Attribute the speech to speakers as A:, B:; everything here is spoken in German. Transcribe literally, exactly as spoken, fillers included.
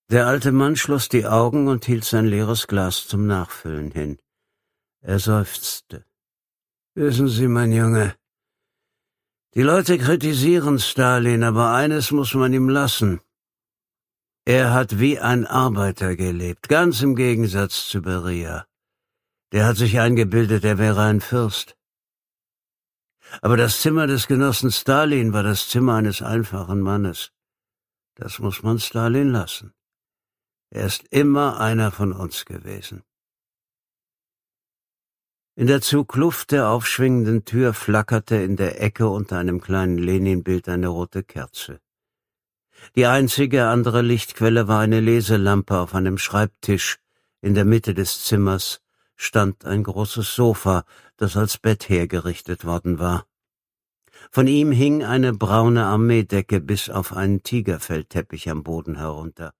A: Der alte Mann schloss die Augen und hielt sein leeres Glas zum Nachfüllen hin. Er seufzte. »Wissen Sie, mein Junge, die Leute kritisieren Stalin, aber eines muss man ihm lassen. Er hat wie ein Arbeiter gelebt, ganz im Gegensatz zu Beria. Der hat sich eingebildet, er wäre ein Fürst. Aber das Zimmer des Genossen Stalin war das Zimmer eines einfachen Mannes. Das muss man Stalin lassen. Er ist immer einer von uns gewesen.« In der Zugluft der aufschwingenden Tür flackerte in der Ecke unter einem kleinen Leninbild eine rote Kerze. Die einzige andere Lichtquelle war eine Leselampe auf einem Schreibtisch. In der Mitte des Zimmers stand ein großes Sofa, das als Bett hergerichtet worden war. Von ihm hing eine braune Armeedecke bis auf einen Tigerfellteppich am Boden herunter.